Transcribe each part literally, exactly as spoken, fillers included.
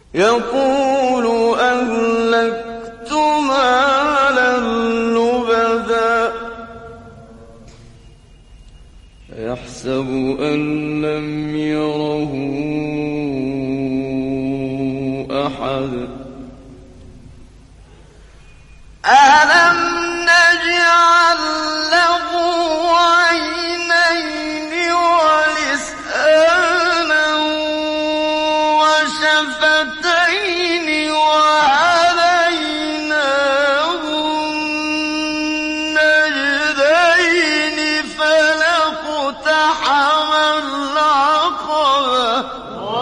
يقول أهلكت مالا لبدا يحسب أن لم يره أحد ألم نجعل له عينين ولسانا وشفتين وهديناه النجدين فلاقتحم العقبة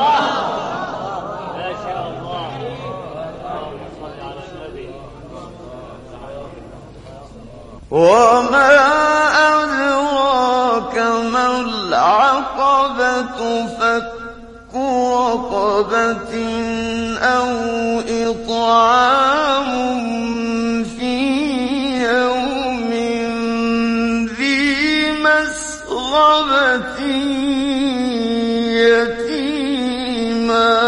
ما شاء الله. اللهم صل على النبي. وما أدراك ما العقبة فك رقبة أو إطعام في يوم ذي مسغبة يتيما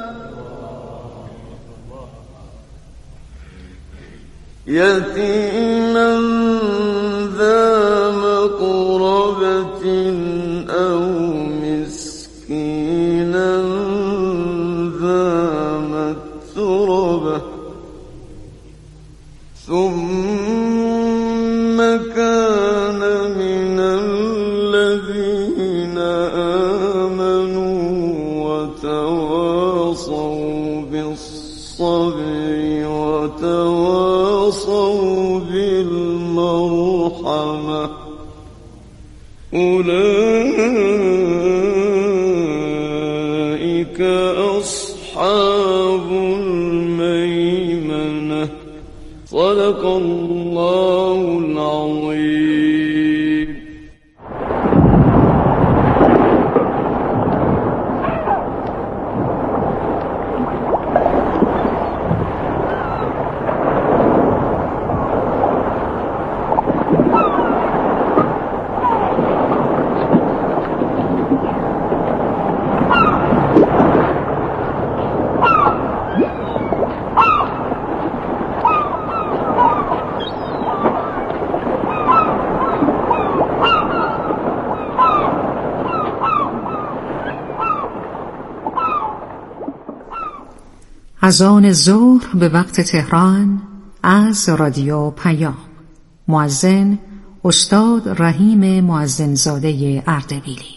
يتيما ذا مقربة أو مسكينا ذا متربة ثم كان من الذين آمنوا وتواصوا بالصبر وتواصوا بالمرحمة أولئك أصحاب الميمنة. صدق الله العظيم. از آن ظهر به وقت تهران از رادیو پیام. مؤذن استاد رحیم مؤذنزاده اردبیلی.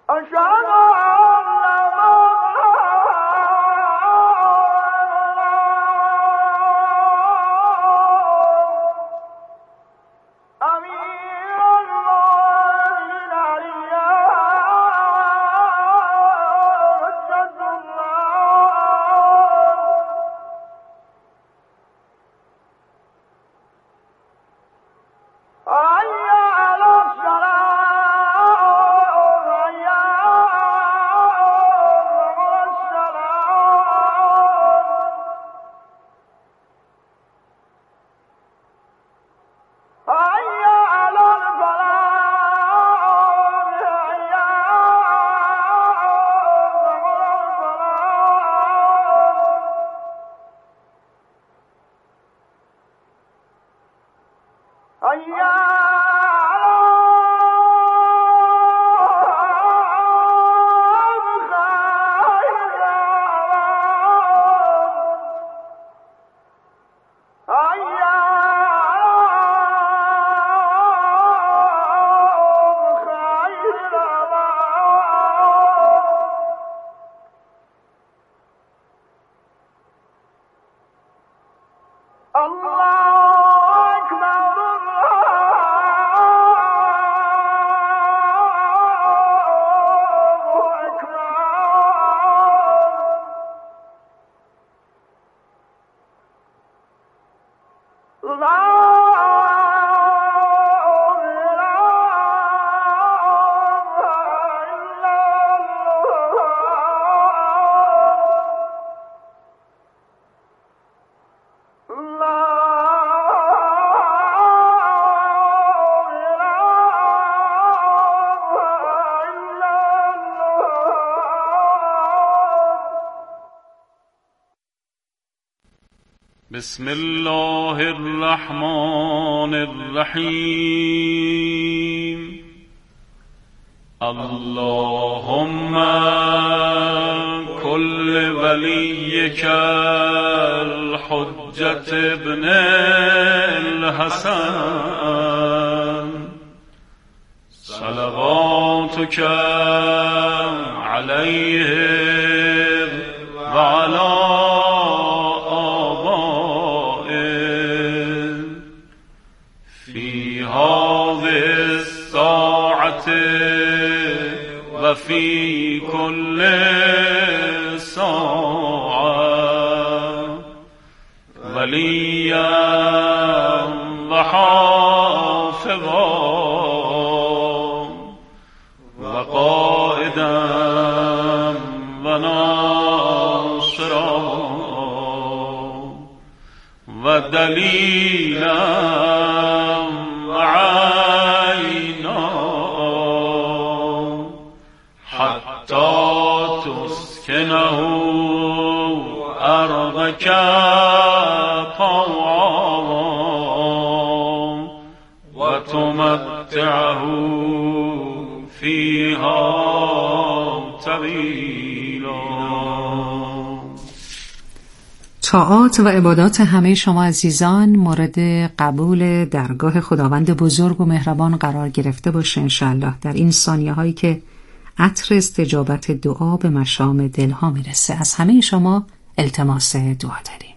بسم الله الرحمن الرحیم. اللهم كل وليك الحجة ابن الحسن صلواتك عليه وعلى وفي كل ساعة وليا وحافظا وقائدا وناصرا ودليلا وعينا تسكنه أرضك طوعا وتمتعه فيها طويلا. طاعات و عبادات همه شما عزیزان مورد قبول درگاه خداوند بزرگ و مهربان قرار گرفته باشه انشاءالله در این ثانیه هایی که عطر استجابت دعا به مشام دلها میرسه. از همه شما التماس دعا داریم.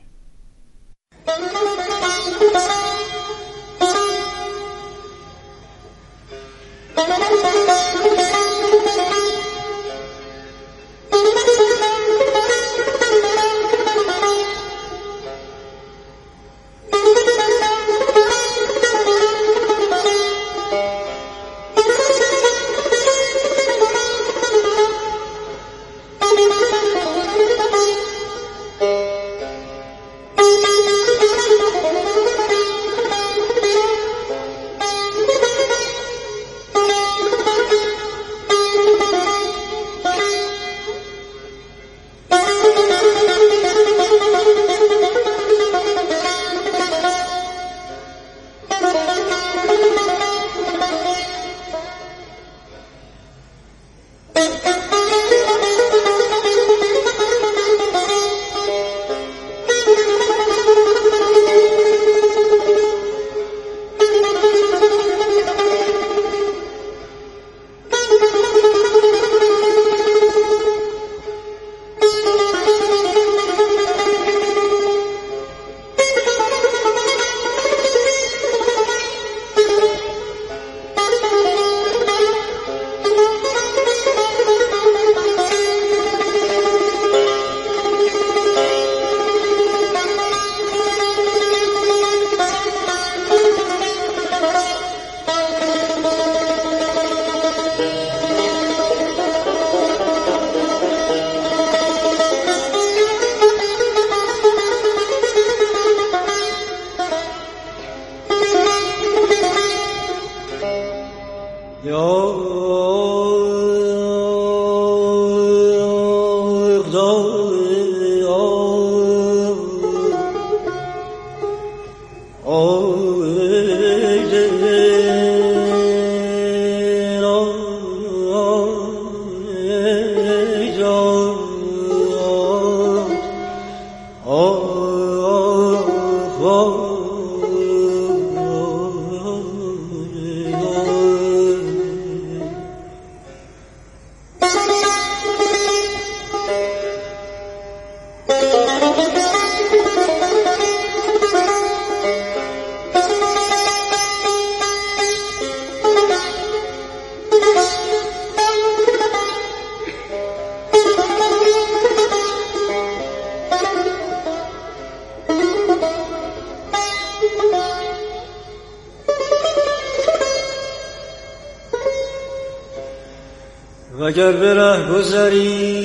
اگر به ره گذری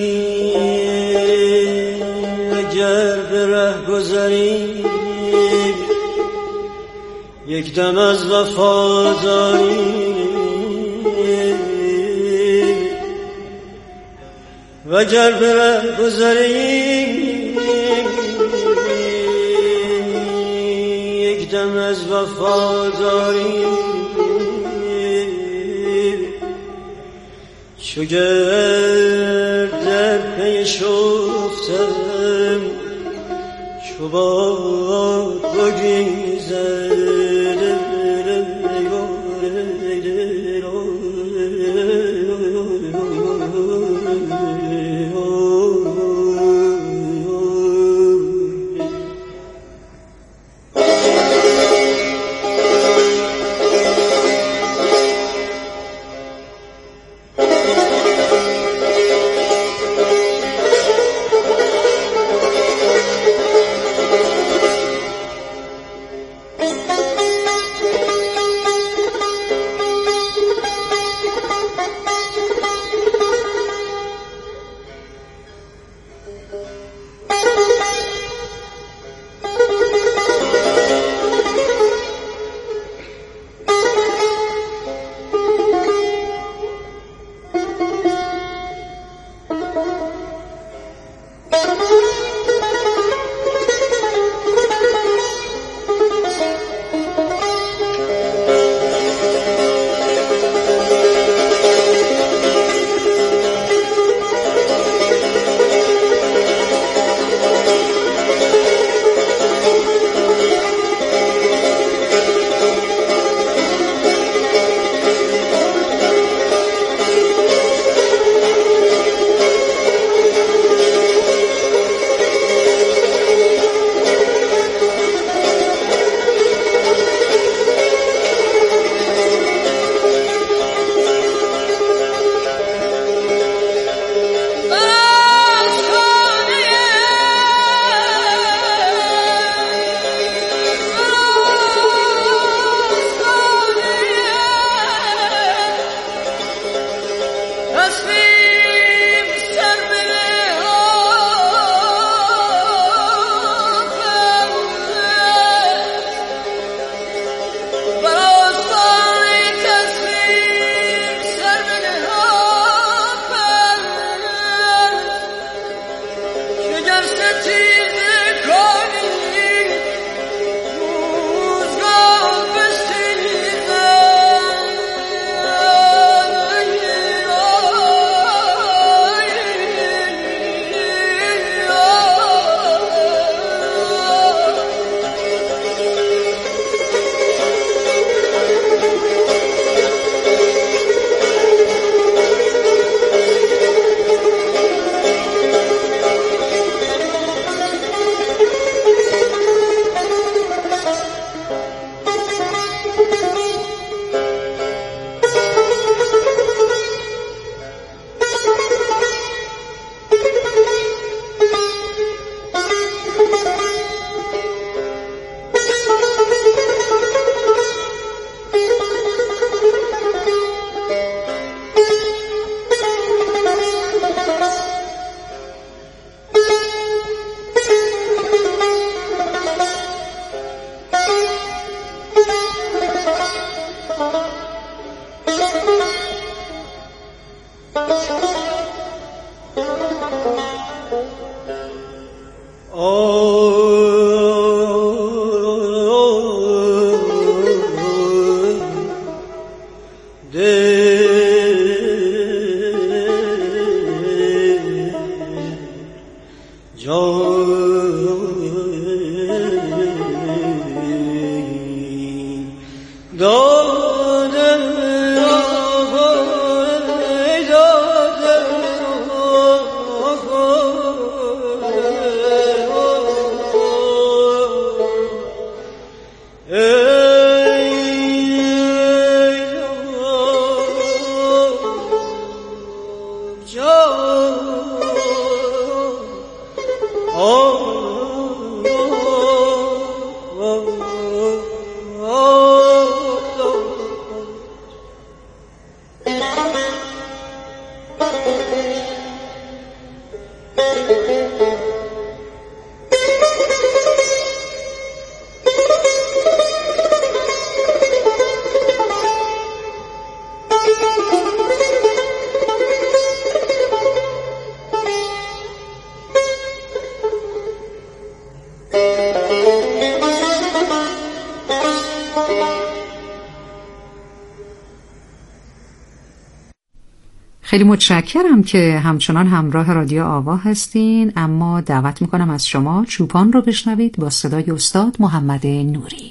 اگر به ره گذری یک دم از وفاداری وگر به ره گذری یک دم از وفاداری چو گرد در پی شفتم چو باد بگریزد Thank you. خیلی متشکرم که همچنان همراه رادیو آوا هستین، اما دعوت میکنم از شما چوپان رو بشنوید با صدای استاد محمد نوری.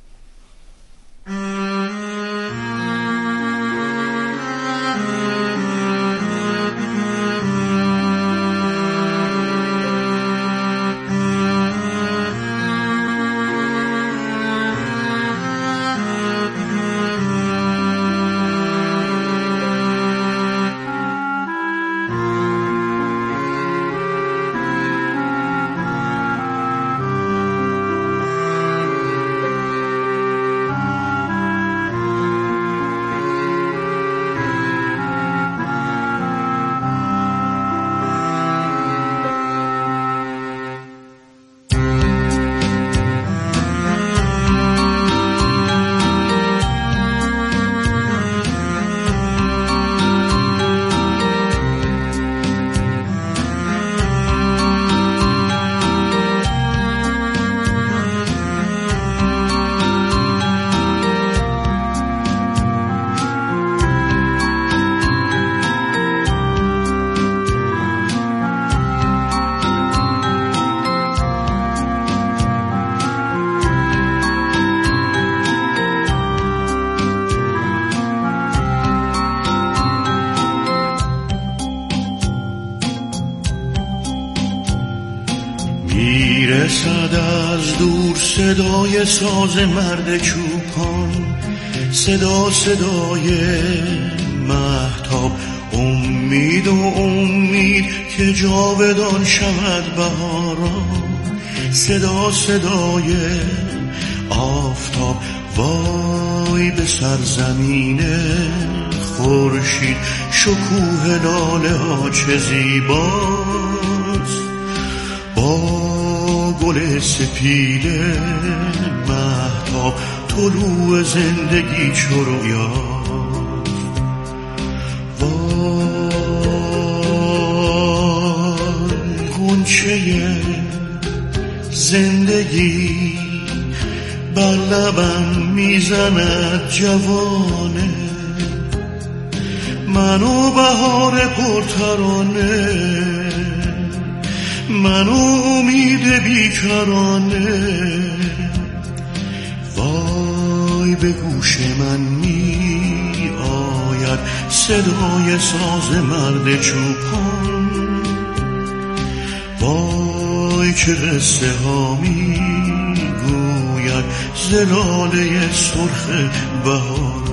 میرسد از دور صدای ساز مرد چوپان، صدا صدای مهتاب، امید و امید که جاودان شود بهاران، صدا صدای آفتاب، وای به سرزمین خورشید، شکوه لاله ها چه زیباست، با گل سپید مهتاب طلوع زندگی چو رویاست. وای غنچه زندگی بر لبم میزند جوانه، منو بهار پرترانه، منو امید بیکرانه، وای به گوش من می آید صدای ساز مرد چوپان، وای چه قصه ها می گوید ز لاله سرخ بهار.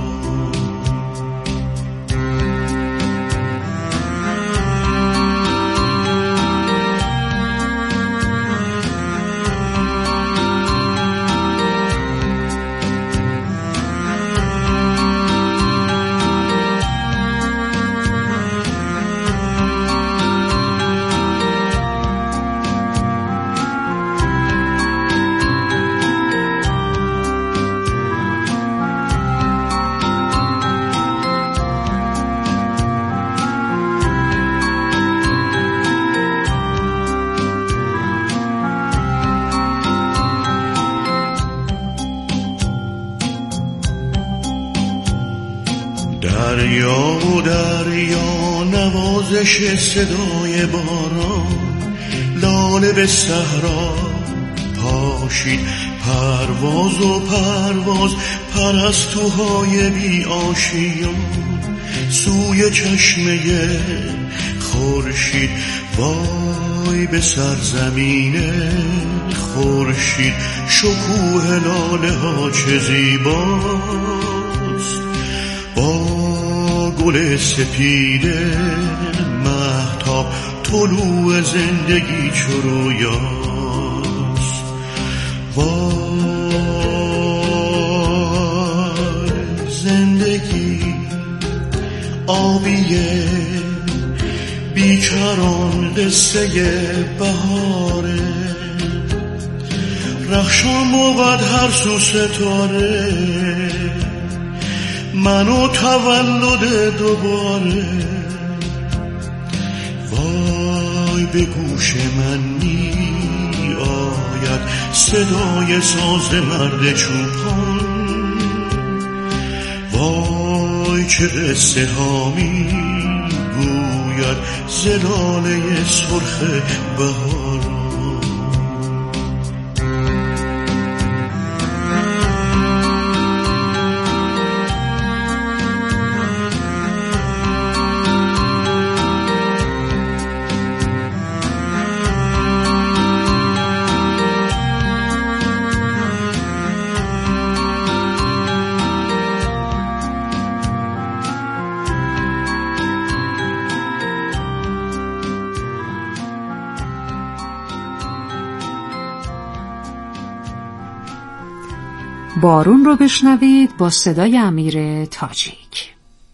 دریا و دریا نوازش صدای باران، لاله به صحرا پاشید پرواز و پرواز، پرستوهای بی آشیان سوی چشمه خورشید. وای به سرزمین خورشید، شکوه لاله ها چه زیباست، با گل سپید مهتاب طلوع زندگی چو رویاست. وای زندگی آبیه بیکران قصه بهاره، رخشان بود هر سو ستاره، منو تولد دوباره. وای به گوش من می آید صدای ساز مرد چوپان، وای چه قصه ها می گوید زلاله سرخ بهاران. بارون رو بشنوید با صدای امیر تاجیک.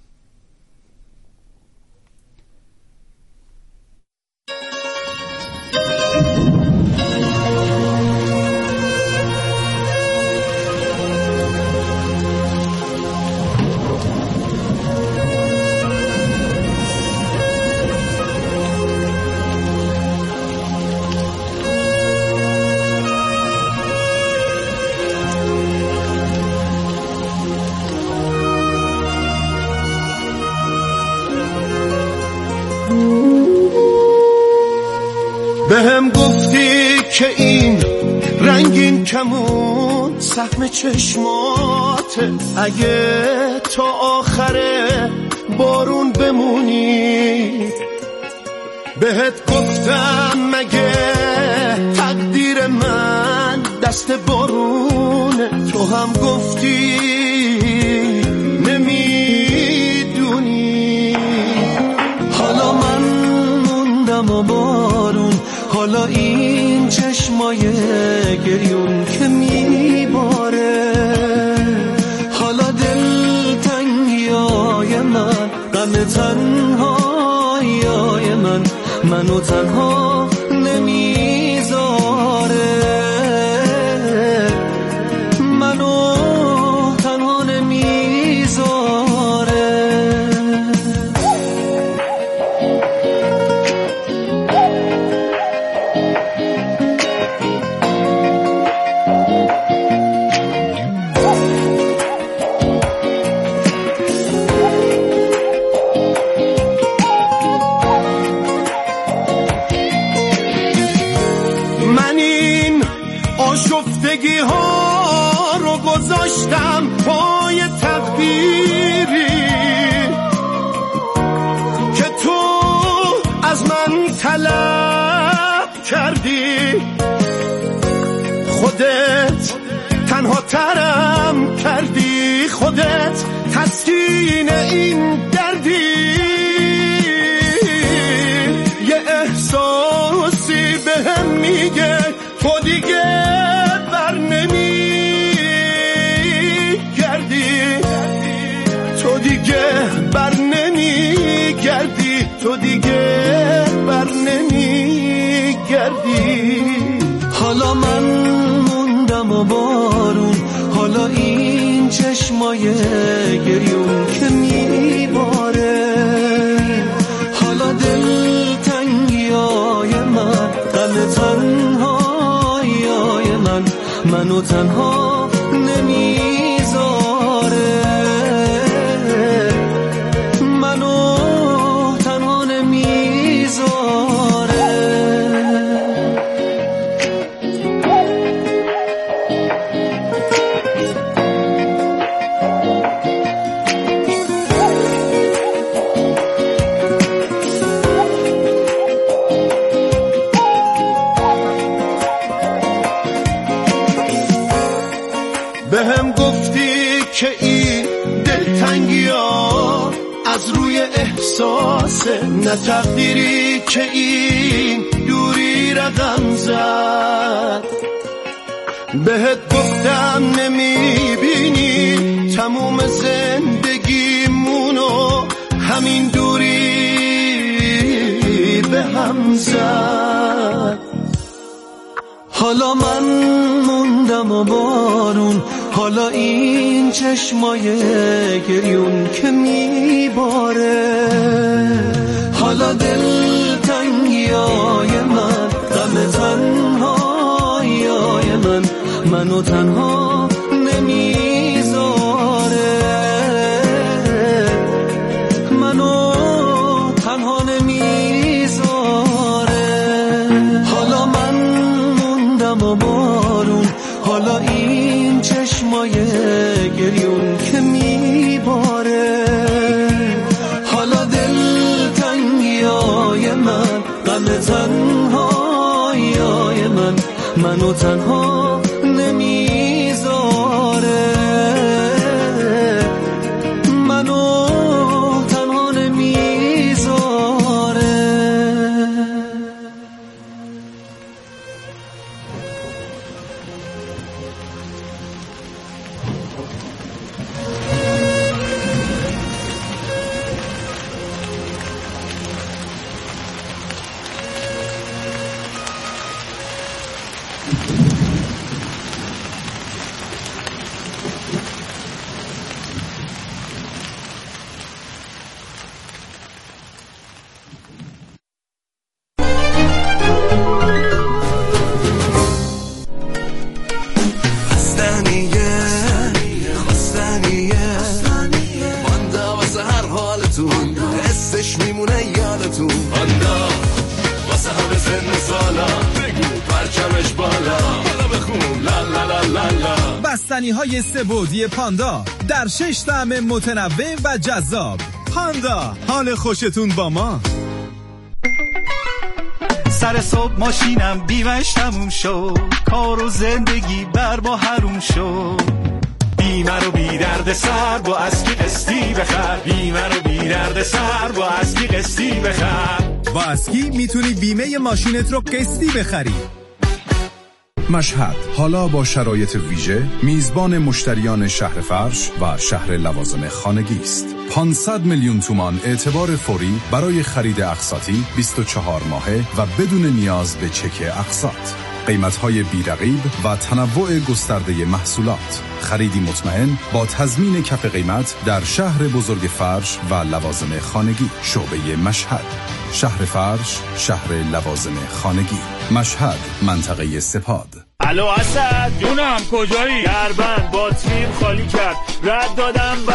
بهم گفتی که این رنگین کمون سهم چشماته، اگه تا آخر بارون بمونی. بهت گفتم مگه تقدیر من دست بارونه، تو هم گفتی نمیدونی. حالا من موندم و بارون، حالا این چشمای گریون که میباره، حالا دلتنگیای من، غم تنهاییای من، منو تنها نمیذاره، منو تنها نمیذاره. آشفتگی ها رو گذاشتم پای تقدیری که تو از من طلب کردی. خودت تنها ترم کردی، خودت تسکین این دردی. یه احساسی بهم میگه تو دیگه بر نمیگردی، تو دیگه بر نمیگردی، تو دیگه بر نمیگردی. حالا من موندم و بارون، حالا این چشمای گریون که میباره، حالا دلتنگیای من، غم تنهاییای من، منو تنها نمیذاره، از روی احساسه، نه تقدیری که این دوری رقم زد. بهت گفتم نمیبینی تموم زندگیمونو همین دوری به هم زد. حالا من موندم و بارون، حالا این چشمای گریون که میباره، حالا دل تنگیای من، غم تنهایای من منو تنها نمیذاره، منو تنها نمیذاره. حالا من موندم و بارون، حالا این چشمای گریون که میباره، حالا دل تنگیای من، غم تنهایای من منو تنها نمیذاره، منو تنها نمیذاره. بستنی‌های سه‌بعدی پاندا در شش طعم متنوع و جذاب. پاندا، حال خوشتون با ما. سر صبح ماشینم بیمش تموم شد، کار و زندگی بر ما حروم شد. بیمه رو بی درد سر با اسکی قسطی بخر، بیمه رو بی درد سر با اسکی قسطی بخر. با اسکی میتونی بیمه ماشینت رو قسطی بخری. مشهد حالا با شرایط ویژه میزبان مشتریان شهر فرش و شهر لوازم خانگی است. پانصد میلیون تومان اعتبار فوری برای خرید اقساطی بیست و چهار ماهه و بدون نیاز به چک اقساط. قیمت‌های بی‌رقیب و تنوع گسترده محصولات. خریدی مطمئن با تضمین کف قیمت در شهر بزرگ فرش و لوازم خانگی. شعبه مشهد، شهر فرش، شهر لوازم خانگی. مشهد، منطقه سپاد. الو اسد جونم کجایی؟ دربند باتریم خالی کرد، رد دادم